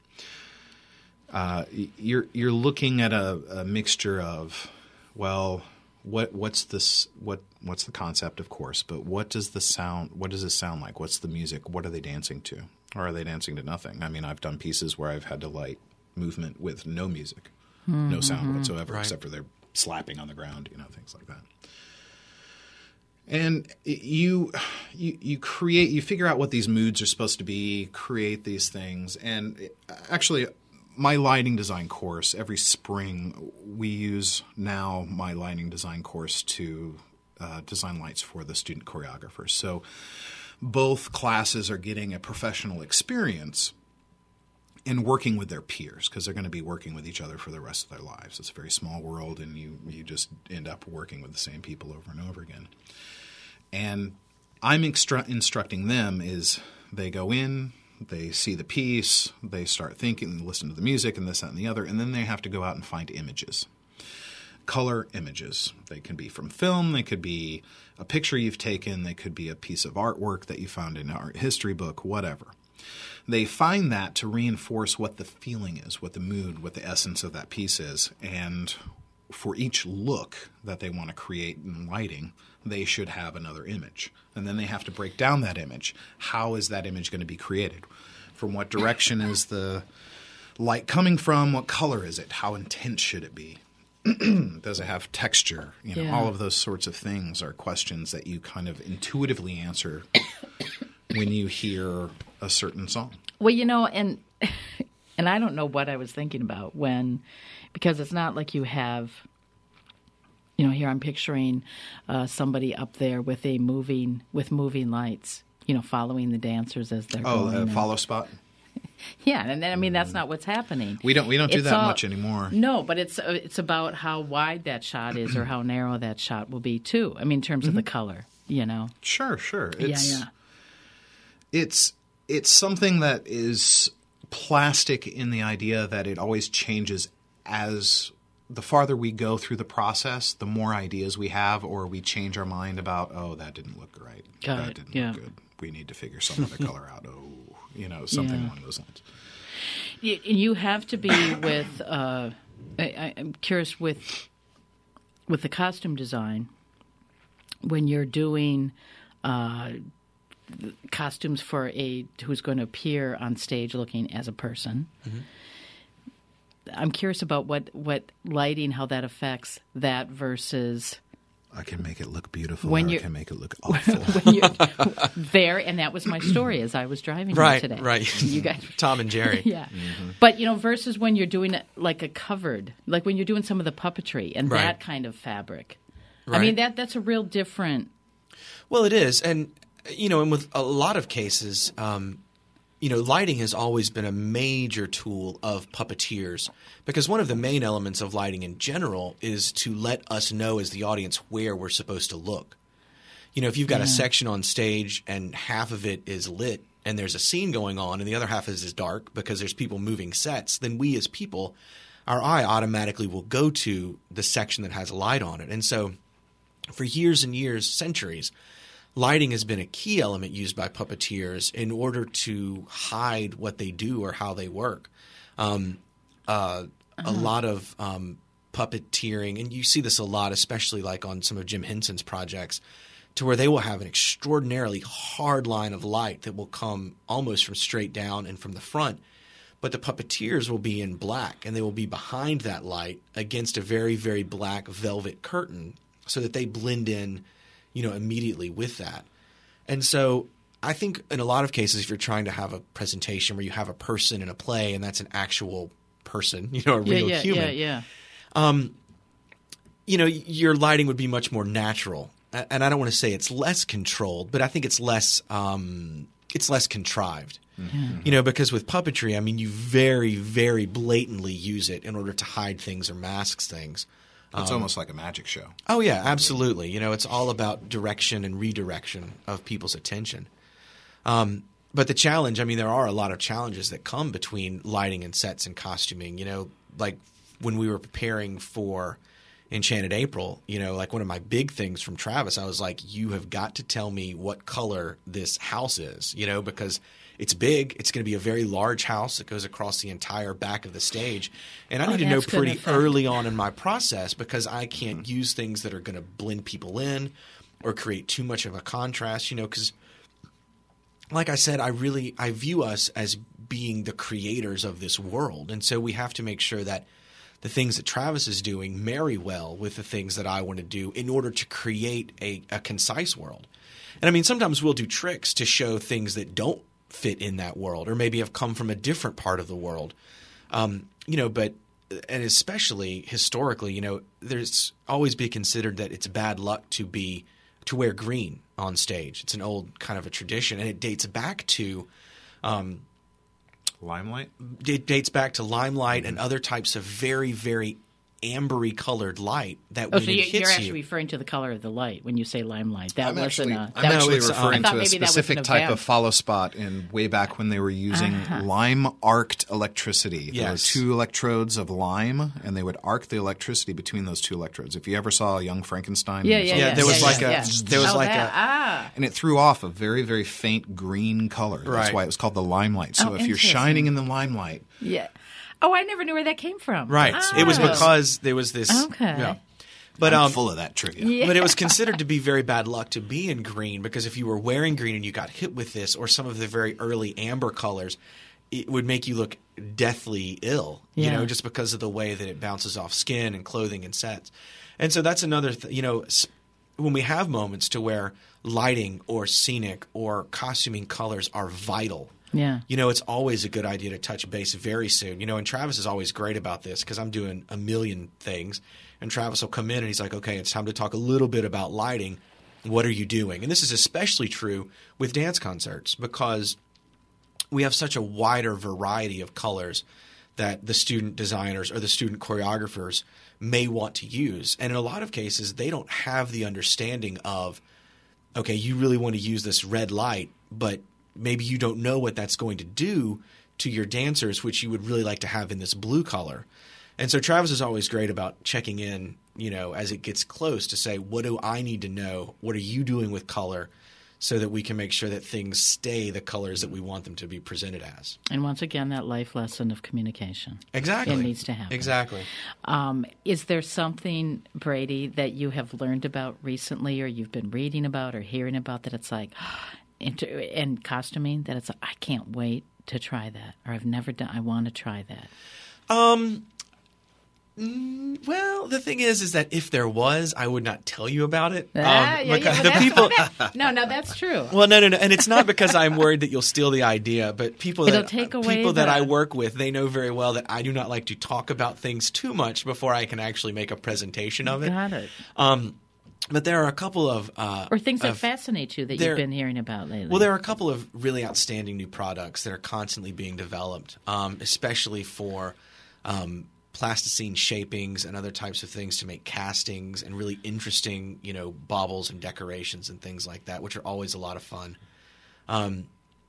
uh, you're you're looking at a, a mixture of, well, what what's this what what's the concept, of course, but what does the sound what does it sound like? What's the music? What are they dancing to? Or are they dancing to nothing? I mean, I've done pieces where I've had to light movement with no music, Mm-hmm. no sound whatsoever, Right. except for they're slapping on the ground, you know, things like that. And you, you you create, you figure out what these moods are supposed to be, create these things. And it, actually, my lighting design course, every spring, we use now my lighting design course to uh, design lights for the student choreographers. So both classes are getting a professional experience in working with their peers, because they're going to be working with each other for the rest of their lives. It's a very small world, and you, you just end up working with the same people over and over again. And I'm instru- instructing them is they go in, they see the piece, they start thinking, listen to the music and this, that, and the other, and then they have to go out and find images. Color images. They can be from film, they could be a picture you've taken, they could be a piece of artwork that you found in an art history book, whatever. They find that to reinforce what the feeling is, what the mood, what the essence of that piece is. And for each look that they want to create in lighting, they should have another image. And then they have to break down that image. How is that image going to be created? From what direction is the light coming from? What color is it? How intense should it be? Does it have texture? You know, Yeah. all of those sorts of things are questions that you kind of intuitively answer when you hear a certain song. Well, you know, and and I don't know what I was thinking about when, because it's not like you have, you know, here I'm picturing uh, somebody up there with a moving with moving lights, you know, following the dancers as they're Oh, going. a and- follow spot? Yeah, and then I mean that's not what's happening. We don't we don't do It's that all- much anymore. No, but it's uh, it's about how wide that shot is or how narrow that shot will be too. I mean, in terms of the color, you know. Sure, sure. It's, yeah, yeah. It's it's something that is plastic in the idea that it always changes as the farther we go through the process, the more ideas we have, or we change our mind about, oh, that didn't look right. Got that it, didn't yeah. look good. We need to figure some other color out. Oh, you know, something Yeah. along those lines. You, you have to be with. Uh, I, I'm curious with with the costume design when you're doing uh, costumes for a who's going to appear on stage looking as a person. Mm-hmm. I'm curious about what, what lighting, how that affects that versus I can make it look beautiful, When or I you're- can make it look awful. when you're there, and that was my story as I was driving here Right, today. right. You guys, Tom and Jerry. yeah. But you know, versus when you're doing it like a covered, like when you're doing some of the puppetry and Right. that kind of fabric. I Right. mean, that that's a real different. Well, it is, and you know, and with a lot of cases, um, you know, lighting has always been a major tool of puppeteers because one of the main elements of lighting in general is to let us know as the audience where we're supposed to look. You know, if you've got a section on stage and half of it is lit and there's a scene going on and the other half is, is dark because there's people moving sets, then we as people, our eye automatically will go to the section that has a light on it. And so for years and years, centuries, lighting has been a key element used by puppeteers in order to hide what they do or how they work. Um, uh, uh-huh. A lot of um, puppeteering, and you see this a lot, especially like on some of Jim Henson's projects, to where they will have an extraordinarily hard line of light that will come almost from straight down and from the front. But the puppeteers will be in black, and they will be behind that light against a very, very black velvet curtain so that they blend in, you know, immediately with that. And so I think in a lot of cases, if you're trying to have a presentation where you have a person in a play and that's an actual person, you know, a Yeah, real yeah, human, yeah, yeah. you know, your lighting would be much more natural. And I don't want to say it's less controlled, but I think it's less um, it's less contrived. Mm-hmm. You know, because with puppetry, I mean, you very, very blatantly use it in order to hide things or mask things. It's um, almost like a magic show. Oh, yeah, absolutely. You know, it's all about direction and redirection of people's attention. Um, but the challenge, I mean, there are a lot of challenges that come between lighting and sets and costuming. You know, like when we were preparing for Enchanted April, you know, like one of my big things from Travis, I was like, you have got to tell me what color this house is, you know, because it's big. It's going to be a very large house that goes across the entire back of the stage. And I Oh, need to know that's gonna pretty affect- early on in my process because I can't use things that are going to blend people in or create too much of a contrast, you know, because like I said, I really I view us as being the creators of this world. And so we have to make sure that the things that Travis is doing marry well with the things that I want to do in order to create a, a concise world. And I mean, sometimes we'll do tricks to show things that don't fit in that world or maybe have come from a different part of the world. Um, you know, but and especially historically, you know, there's always be considered that it's bad luck to be to wear green on stage. It's an old kind of a tradition, and it dates back to um, Limelight? it dates back to limelight and other types of very, very ambery colored light that Oh, when so it you, hits you're actually you. referring to the color of the light when you say limelight. That I'm wasn't actually, a. I'm That actually it's, uh, referring I to thought a maybe that was specific an type event. of follow spot in way back when they were using lime arced electricity. There were Yes. two electrodes of lime, and they would arc the electricity between those two electrodes. If you ever saw Young Frankenstein, yeah, it was yeah, all- yeah. Yeah, there was yeah, like yeah, a- yeah. there was oh, like that, a- ah. and it threw off a very, very faint green color. That's Right. why it was called the limelight. So Oh, if you're interesting. shining in the limelight, Yeah. Oh, I never knew where that came from. Right. Ah. It was because there was this. Okay. Yeah. But I'm um, full of that trivia. Yeah. But it was considered to be very bad luck to be in green because if you were wearing green and you got hit with this or some of the very early amber colors, it would make you look deathly ill, you Yeah. know, just because of the way that it bounces off skin and clothing and sets. And so that's another, th- you know, s- when we have moments to where lighting or scenic or costuming colors are vital. Yeah. You know, it's always a good idea to touch base very soon. You know, and Travis is always great about this because I'm doing a million things. And Travis will come in and he's like, okay, it's time to talk a little bit about lighting. What are you doing? And this is especially true with dance concerts because we have such a wider variety of colors that the student designers or the student choreographers may want to use. And in a lot of cases, they don't have the understanding of, okay, you really want to use this red light, but maybe you don't know what that's going to do to your dancers, which you would really like to have in this blue color. And so Travis is always great about checking in, you know, as it gets close to say, what do I need to know? What are you doing with color so that we can make sure that things stay the colors that we want them to be presented as? And once again, that life lesson of communication. Exactly. It needs to happen. Exactly. Um, is there something, Brady, that you have learned about recently or you've been reading about or hearing about that it's like, inter- and costuming, that it's like, I can't wait to try that, or I've never done, I want to try that? Um, Well, the thing is, is that if there was, I would not tell you about it. Ah, Um, yeah, because yeah, the well, people. that's- no, no, that's true. Well, no, no, no, and it's not because I'm worried that you'll steal the idea, but people It'll that take away people that the- I work with, they know very well that I do not like to talk about things too much before I can actually make a presentation of it. Got it. Um, but there are a couple of uh, Or things that of- fascinate you that there- you've been hearing about lately. Well, there are a couple of really outstanding new products that are constantly being developed, um, especially for um, plasticine shapings and other types of things to make castings and really interesting, you know, baubles and decorations and things like that, which are always a lot of fun. Um,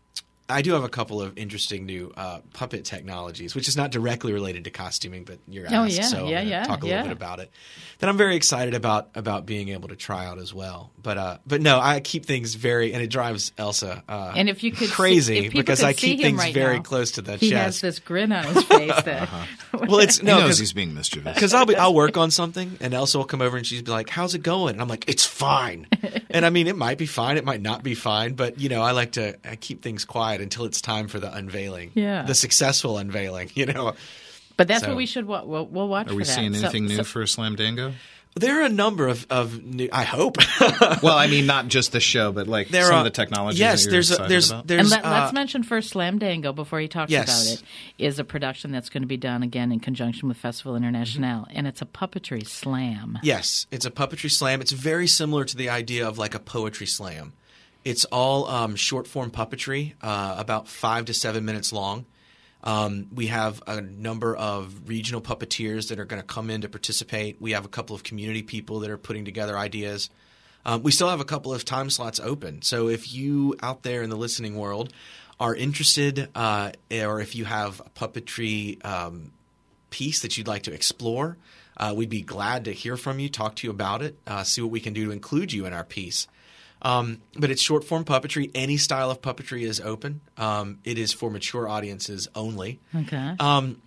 I do have a couple of interesting new uh, puppet technologies, which is not directly related to costuming, but you're asked, Oh, yeah, so I'm yeah, gonna yeah, talk a yeah. little bit about it. That I'm very excited about about being able to try out as well. But uh, but no, I keep things very, and it drives Elsa uh, And if you could see- crazy if people because could I see keep him things right very now, close to the he chest. has this grin on his face. That, Uh-huh. Well, it's He no, knows 'cause- he's being mischievous. because I'll be I'll work on something and Elsa will come over and she's be like, "How's it going?" And I'm like, "It's fine." And I mean, it might be fine, it might not be fine, but you know, I like to I keep things quiet until it's time for the unveiling, Yeah. the successful unveiling. You know, But that's So- what we should wa- we'll, we'll watch Are for we that. seeing So- anything new so- for Slam Dango? there are a number of of new, I hope Well, I mean, not just the show, but like there some are of the technologies Yes, that you're there's a, excited there's about. there's And let, uh, let's mention first Slam Dango before he talks Yes. about it, is a production that's going to be done again in conjunction with Festival International, Mm-hmm. and it's a puppetry slam. Yes, it's a puppetry slam. It's very similar to the idea of like a poetry slam. It's all um, short form puppetry, uh, about five to seven minutes long. Um, we have a number of regional puppeteers that are going to come in to participate. We have a couple of community people that are putting together ideas. Um, we still have a couple of time slots open. So if you out there in the listening world are interested, uh, or if you have a puppetry um, piece that you'd like to explore, uh, we'd be glad to hear from you, talk to you about it, uh, see what we can do to include you in our piece. Um, but it's short form puppetry. Any style of puppetry is open. Um, it is for mature audiences only. Okay. Um,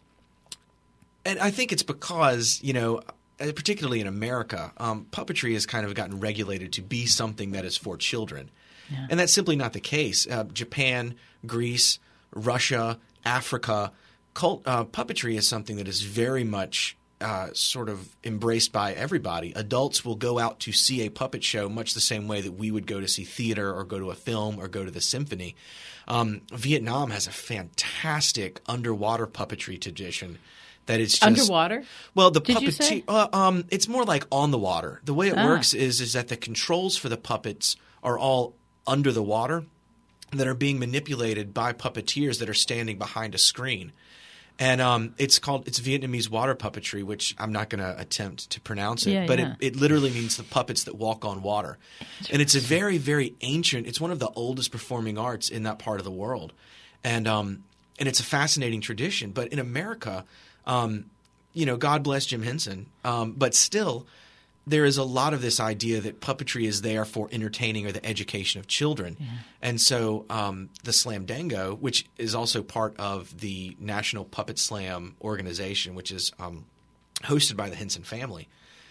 and I think it's because, you know, uh, particularly in America, um, puppetry has kind of gotten regulated to be something that is for children. Yeah. And that's simply not the case. Uh, Japan, Greece, Russia, Africa, cult, uh, puppetry is something that is very much uh, sort of embraced by everybody. Adults will go out to see a puppet show much the same way that we would go to see theater or go to a film or go to the symphony. Um, Vietnam has a fantastic underwater puppetry tradition. That it's just, Underwater? Well, the Did you say? puppetry. Uh, um, it's more like on the water. The way it Ah. works is is that the controls for the puppets are all under the water, that are being manipulated by puppeteers that are standing behind a screen. And um, it's called it's Vietnamese water puppetry, which I'm not going to attempt to pronounce it, Yeah, but yeah. It, it literally means the puppets that walk on water. And it's a very, very ancient. It's one of the oldest performing arts in that part of the world, and um, and it's a fascinating tradition. But in America, um, you know, God bless Jim Henson, um, but still, there is a lot of this idea that puppetry is there for entertaining or the education of children. Yeah. And so um, the Slam Dango, which is also part of the National Puppet Slam organization, which is um, hosted by the Henson family,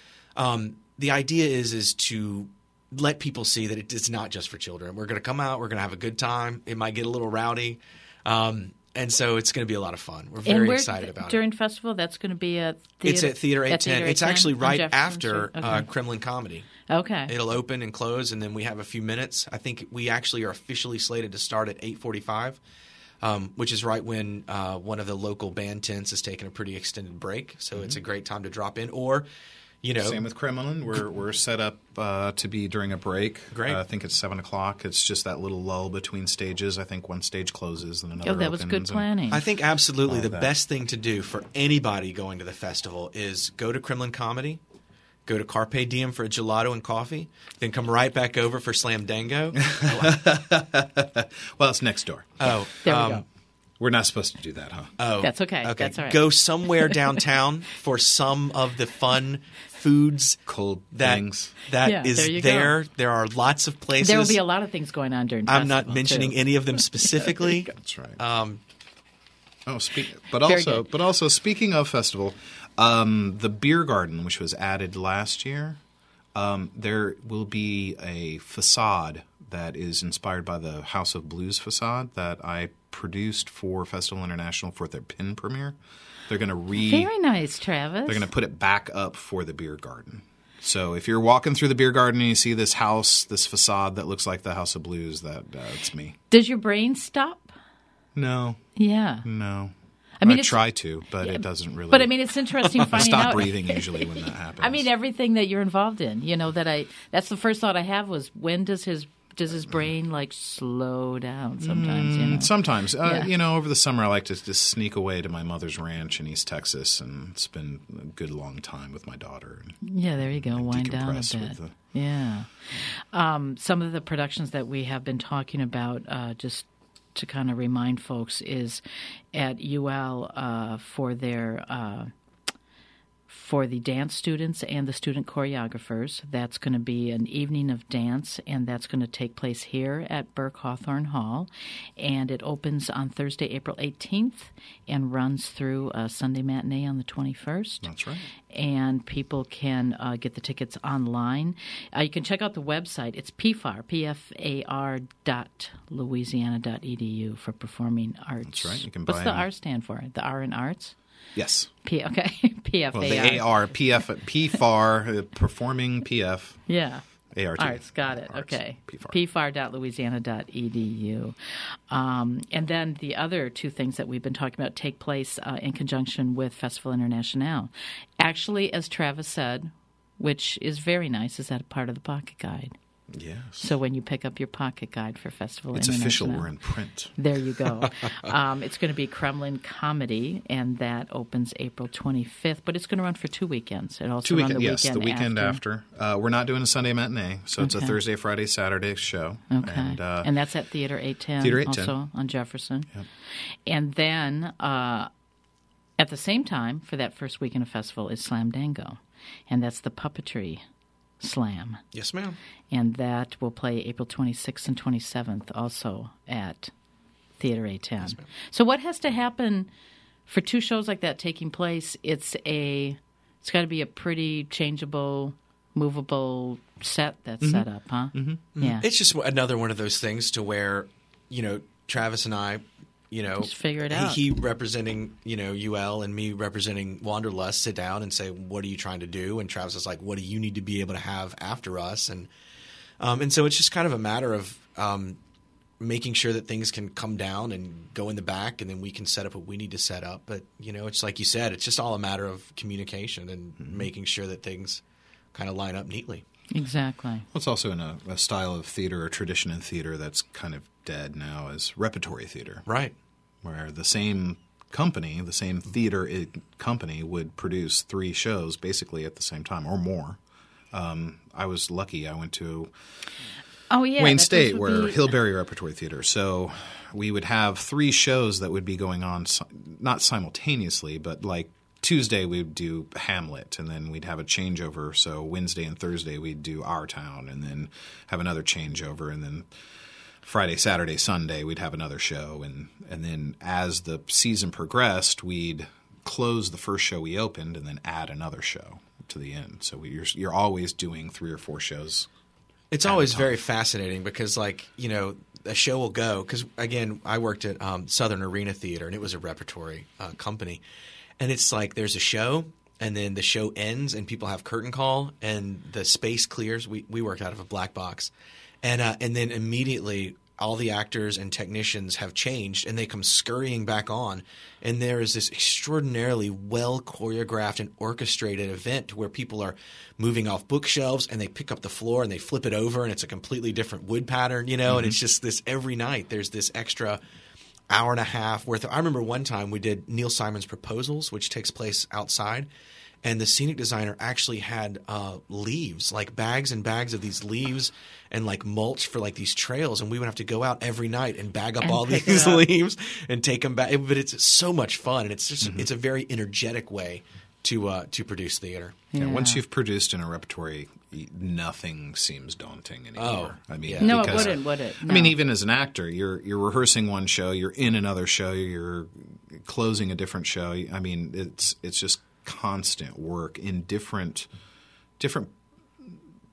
um, the idea is is to let people see that it is not just for children. We're going to come out. We're going to have a good time. It might get a little rowdy. Um, and so it's going to be a lot of fun. We're very and where, excited about during it. festival, that's going to be at theater. It's at Theater eight ten. Theater It's eight ten actually on right Jefferson after Street? uh, Okay. Kremlin Comedy. Okay. It'll open and close, and then we have a few minutes. I think we actually are officially slated to start at eight forty-five, um, which is right when uh, one of the local band tents is taking a pretty extended break. So Mm-hmm. it's a great time to drop in. Or, you know, Same with Kremlin. We're we're set up uh, to be during a break. Great. Uh, I think it's seven o'clock. It's just that little lull between stages. I think one stage closes and another Oh, that was opens. good and- planning. I think absolutely All the of that. best thing to do for anybody going to the festival is go to Kremlin Comedy, go to Carpe Diem for a gelato and coffee, then come right back over for Slam Dango. Well, it's next door. Oh, There we um, go. We're not supposed to do that, huh? Oh, That's okay. Okay, That's all right. Go somewhere downtown for some of the fun foods Cold that things. that Yeah, is there you go. there. There are lots of places. There will be a lot of things going on during I'm not festival, mentioning too. any of them specifically. That's right. um, Oh, speak, but Very also, good. but also, speaking of festival, um, the beer garden, which was added last year, um, there will be a facade that is inspired by the House of Blues facade that I produced for Festival International for their pin premiere. They're going to re Very nice, Travis. They're going to put it back up for the beer garden. So if you're walking through the beer garden and you see this house, this facade that looks like the House of Blues, that uh, it's me. Does your brain stop? No. Yeah. No. I mean, I it's- try to, but yeah, it doesn't really. But I mean, it's interesting I finding stop out. breathing usually when that happens. I mean, everything that you're involved in. You know that I. That's the first thought I have was when does his does his brain like slow down? Sometimes, you know. Sometimes, uh, Yeah. you know, over the summer, I like to just sneak away to my mother's ranch in East Texas and spend a good long time with my daughter. Yeah, there you go. Wind down a decompress bit. with the- Yeah. Um, some of the productions that we have been talking about, uh, just to kind of remind folks, is at U L uh, for their uh, for the dance students and the student choreographers. That's going to be an evening of dance, and that's going to take place here at Burke Hawthorne Hall. And it opens on Thursday, April eighteenth, and runs through a Sunday matinee on the twenty-first. That's right. And people can uh, get the tickets online. Uh, you can check out the website. It's P F A R, P F A R dot Louisiana dot E D U for performing arts. That's right. You can What's buy the them. R stand for? The R in arts? Yes. P. Okay, P F A R. Well, the A R, P F, P F A R, uh, performing P F. Yeah. A R T. Arts, got it. Arts, Okay. P F A R. P F A R dot Louisiana dot E D U. Um, and then the other two things that we've been talking about take place uh, in conjunction with Festival International. Actually, as Travis said, which is very nice, is that a part of the pocket guide? Yes. So when you pick up your pocket guide for Festival It's International. official. We're in print. There you go. um, it's going to be Kremlin Comedy, and that opens April twenty-fifth, but it's going to run for two weekends. It also Two run weekend, the yes, weekend the weekend after. Uh, we're not doing a Sunday matinee, so it's a Okay. Thursday, Friday, Saturday show. Okay. And, uh, and that's at Theater eight ten, Theater eight ten. also on Jefferson. Yep. And then uh, at the same time, for that first weekend of festival, is Slam Dango, and that's the puppetry slam. Yes, ma'am. And that will play April twenty-sixth and twenty-seventh also at Theater eight ten. Yes, ma'am. So what has to happen for two shows like that taking place? It's a it's got to be a pretty changeable, movable set that's Mm-hmm. set up, huh? Mm-hmm. Yeah. It's just another one of those things to where, you know, Travis and I, you know, Just figure it he- out. He representing, you know, U L and me representing Wanderlust sit down and say, what are you trying to do? And Travis is like, what do you need to be able to have after us? And um, and so it's just kind of a matter of um, making sure that things can come down and go in the back, and then we can set up what we need to set up. But, you know, it's like you said, it's just all a matter of communication and Mm-hmm. making sure that things kind of line up neatly. Exactly. Well, it's also in a, a style of theater or tradition in theater that's kind of dead now as repertory theater, Right. where the same company, the same theater i- company would produce three shows basically at the same time or more. Um, I was lucky. I went to Oh yeah, Wayne that- State, those would where be- Hillberry Repertory Theater. So we would have three shows that would be going on, si- not simultaneously, but like Tuesday we would do Hamlet, and then we'd have a changeover. So Wednesday and Thursday we'd do Our Town, and then have another changeover, and then Friday, Saturday, Sunday we'd have another show, and and then as the season progressed, we'd close the first show we opened, and then add another show to the end. So we, you're you're always doing three or four shows. It's at a always time. very fascinating because, like, you know, a show will go because, again, I worked at um, Southern Arena Theater, and it was a repertory uh, company. And it's like there's a show, and then the show ends, and people have curtain call, and the space clears. We we worked out of a black box. And uh, and then immediately all the actors and technicians have changed, and they come scurrying back on. And there is this extraordinarily well choreographed and orchestrated event where people are moving off bookshelves, and they pick up the floor and they flip it over, and it's a completely different wood pattern, you know. And it's just this every night. There's this extra hour and a half worth of, I remember one time we did Neil Simon's Proposals, which takes place outside, and the scenic designer actually had uh, leaves, like bags and bags of these leaves and like mulch for like these trails, and we would have to go out every night and bag up And all pick these it up. leaves and take them back. But it's so much fun, and it's just Mm-hmm. it's a very energetic way to uh, to produce theater. Yeah, once Yeah. you've produced in a repertory, y- nothing seems daunting anymore. Oh, I mean, yeah. No, it because- wouldn't, would it? I mean, No. even as an actor, you're you're rehearsing one show, you're in another show, you're closing a different show. I mean, it's it's just constant work in different different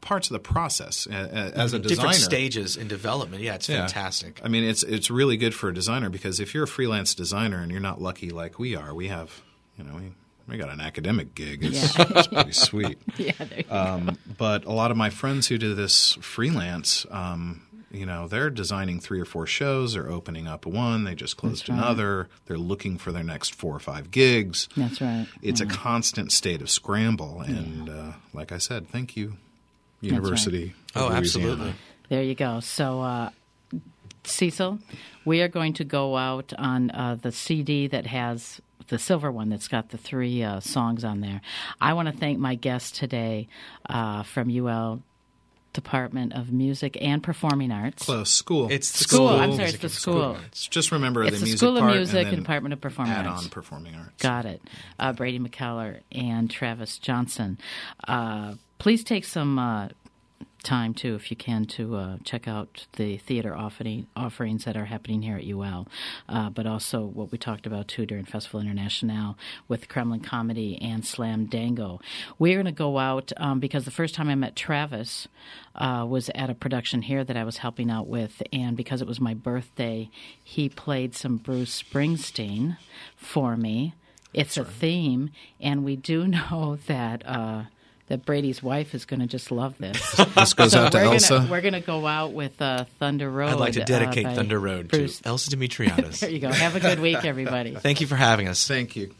parts of the process uh, as a different designer. stages in development. Yeah, it's Yeah. fantastic. I mean, it's it's really good for a designer because if you're a freelance designer and you're not lucky like we are, we have, you know, we, we got an academic gig. It's, Yeah. it's pretty sweet. Yeah, there you go. Um, but a lot of my friends who do this freelance, um, you know, they're designing three or four shows. They're opening up one. They just closed That's right. another. They're looking for their next four or five gigs. That's right. It's Yeah. a constant state of scramble. And uh, like I said, thank you, University Oh, of Louisiana. absolutely. There you go. So, uh, Cecil, we are going to go out on uh, the C D that has the silver one that's got the three uh, songs on there. I want to thank my guest today uh, from U L Department of Music and Performing Arts. Close. School. It's the School. School. I'm sorry, Music it's the and school. Performing Arts. Just remember It's the the music School of part Music and, and then Department of Performing add Arts. on performing arts. Got it. Uh, Brady McKellar and Travis Johnson. Uh, please take some uh, time, too, if you can, to uh, check out the theater offering, offerings that are happening here at U L, uh, but also what we talked about, too, during Festival International with Kremlin Comedy and Slam Dango. We're going to go out um, because the first time I met Travis uh, was at a production here that I was helping out with, and because it was my birthday, he played some Bruce Springsteen for me. It's a theme, and we do know that uh, that Brady's wife is going to just love this. This goes So out to we're Elsa. Gonna, we're going to go out with uh, Thunder Road. I'd like to uh, dedicate by Thunder Road Bruce. to Elsa Dimitriadis. There you go. Have a good week, everybody. Thank you for having us. Thank you.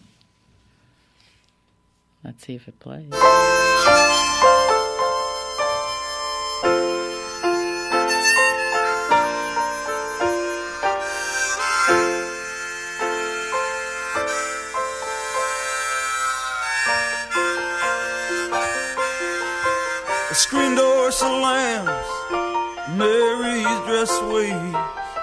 Let's see if it plays. The screen door slams, Mary's dress waves.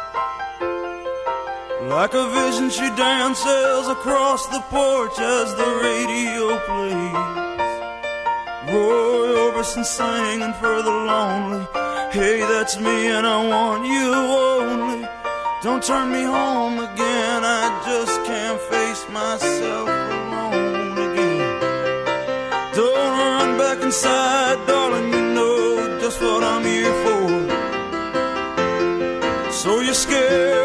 Like a vision she dances across the porch as the radio plays. Roy Orbison singing for the lonely. Hey, that's me and I want you only. Don't turn me home again, I just can't face myself alone again. Don't run back inside, darling, you know just what I'm here for. So you're scared